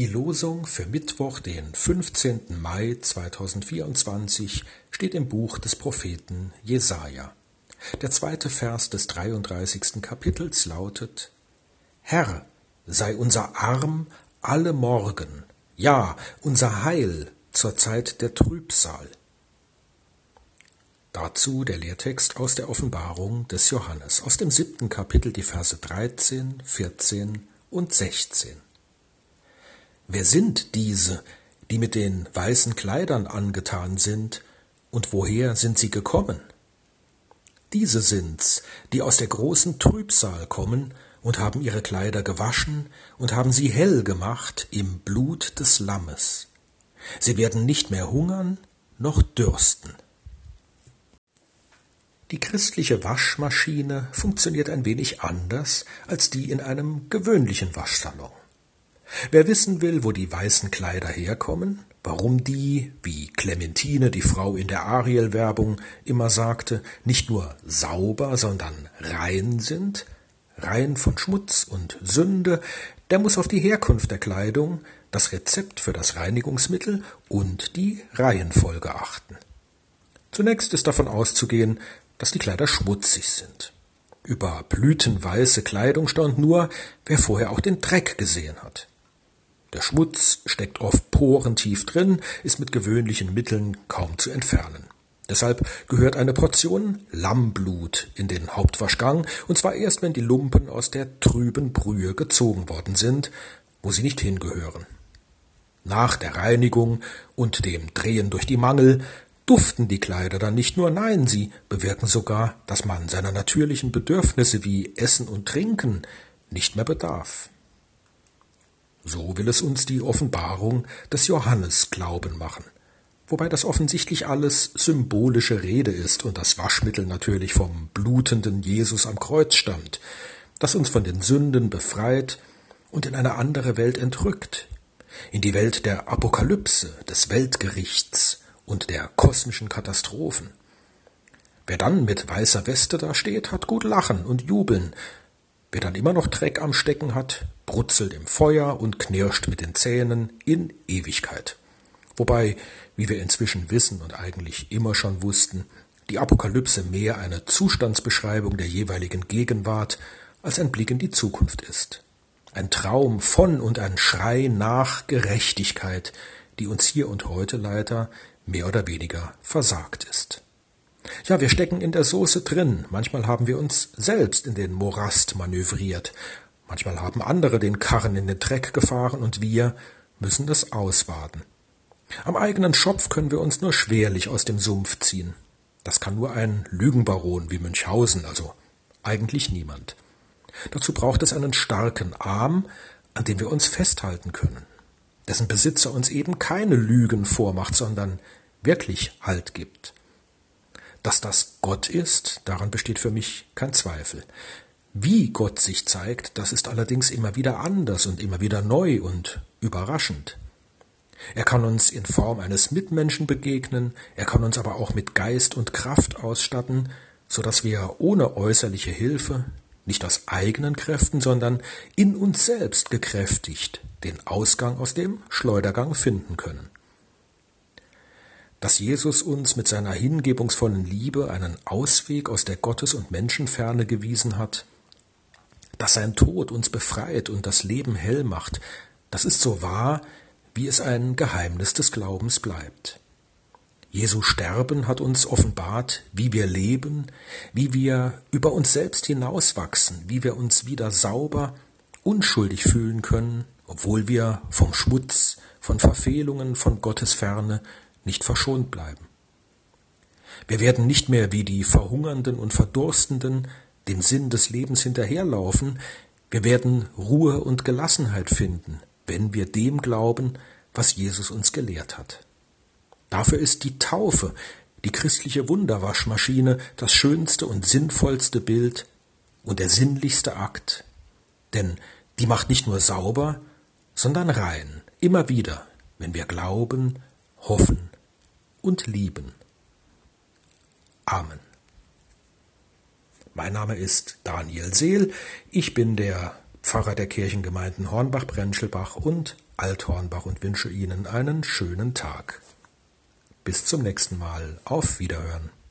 Die Losung für Mittwoch, den 15. Mai 2024, steht im Buch des Propheten Jesaja. Der zweite Vers des 33. Kapitels lautet: Herr, sei unser Arm alle Morgen, ja, unser Heil zur Zeit der Trübsal. Dazu der Lehrtext aus der Offenbarung des Johannes, aus dem 7. Kapitel, die Verse 13, 14 und 16. Wer sind diese, die mit den weißen Kleidern angetan sind, und woher sind sie gekommen? Diese sind's, die aus der großen Trübsal kommen und haben ihre Kleider gewaschen und haben sie hell gemacht im Blut des Lammes. Sie werden nicht mehr hungern noch dürsten. Die christliche Waschmaschine funktioniert ein wenig anders als die in einem gewöhnlichen Waschsalon. Wer wissen will, wo die weißen Kleider herkommen, warum die, wie Clementine, die Frau in der Ariel-Werbung, immer sagte, nicht nur sauber, sondern rein sind, rein von Schmutz und Sünde, der muss auf die Herkunft der Kleidung, das Rezept für das Reinigungsmittel und die Reihenfolge achten. Zunächst ist davon auszugehen, dass die Kleider schmutzig sind. Über blütenweiße Kleidung staunt nur, wer vorher auch den Dreck gesehen hat. Der Schmutz steckt oft porentief drin, ist mit gewöhnlichen Mitteln kaum zu entfernen. Deshalb gehört eine Portion Lammblut in den Hauptwaschgang, und zwar erst, wenn die Lumpen aus der trüben Brühe gezogen worden sind, wo sie nicht hingehören. Nach der Reinigung und dem Drehen durch die Mangel duften die Kleider dann nicht nur, nein, sie bewirken sogar, dass man seiner natürlichen Bedürfnisse wie Essen und Trinken nicht mehr bedarf. So will es uns die Offenbarung des Johannes glauben machen, wobei das offensichtlich alles symbolische Rede ist und das Waschmittel natürlich vom blutenden Jesus am Kreuz stammt, das uns von den Sünden befreit und in eine andere Welt entrückt, in die Welt der Apokalypse, des Weltgerichts und der kosmischen Katastrophen. Wer dann mit weißer Weste da steht, hat gut lachen und jubeln. Wer dann immer noch Dreck am Stecken hat, brutzelt im Feuer und knirscht mit den Zähnen in Ewigkeit. Wobei, wie wir inzwischen wissen und eigentlich immer schon wussten, die Apokalypse mehr eine Zustandsbeschreibung der jeweiligen Gegenwart als ein Blick in die Zukunft ist. Ein Traum von und ein Schrei nach Gerechtigkeit, die uns hier und heute leider mehr oder weniger versagt ist. Ja, wir stecken in der Soße drin. Manchmal haben wir uns selbst in den Morast manövriert. Manchmal haben andere den Karren in den Dreck gefahren und wir müssen das ausbaden. Am eigenen Schopf können wir uns nur schwerlich aus dem Sumpf ziehen. Das kann nur ein Lügenbaron wie Münchhausen, also eigentlich niemand. Dazu braucht es einen starken Arm, an dem wir uns festhalten können, dessen Besitzer uns eben keine Lügen vormacht, sondern wirklich Halt gibt. Dass das Gott ist, daran besteht für mich kein Zweifel. Wie Gott sich zeigt, das ist allerdings immer wieder anders und immer wieder neu und überraschend. Er kann uns in Form eines Mitmenschen begegnen, er kann uns aber auch mit Geist und Kraft ausstatten, so dass wir ohne äußerliche Hilfe, nicht aus eigenen Kräften, sondern in uns selbst gekräftigt, den Ausgang aus dem Schleudergang finden können. Dass Jesus uns mit seiner hingebungsvollen Liebe einen Ausweg aus der Gottes- und Menschenferne gewiesen hat, dass sein Tod uns befreit und das Leben hell macht, das ist so wahr, wie es ein Geheimnis des Glaubens bleibt. Jesu Sterben hat uns offenbart, wie wir leben, wie wir über uns selbst hinauswachsen, wie wir uns wieder sauber, unschuldig fühlen können, obwohl wir vom Schmutz, von Verfehlungen, von Gottes Ferne nicht verschont bleiben. Wir werden nicht mehr wie die Verhungernden und Verdurstenden dem Sinn des Lebens hinterherlaufen, wir werden Ruhe und Gelassenheit finden, wenn wir dem glauben, was Jesus uns gelehrt hat. Dafür ist die Taufe, die christliche Wunderwaschmaschine, das schönste und sinnvollste Bild und der sinnlichste Akt, denn die macht nicht nur sauber, sondern rein, immer wieder, wenn wir glauben, hoffen und lieben. Amen. Mein Name ist Daniel Seel, ich bin der Pfarrer der Kirchengemeinden Hornbach-Prentschelbach und Althornbach und wünsche Ihnen einen schönen Tag. Bis zum nächsten Mal. Auf Wiederhören.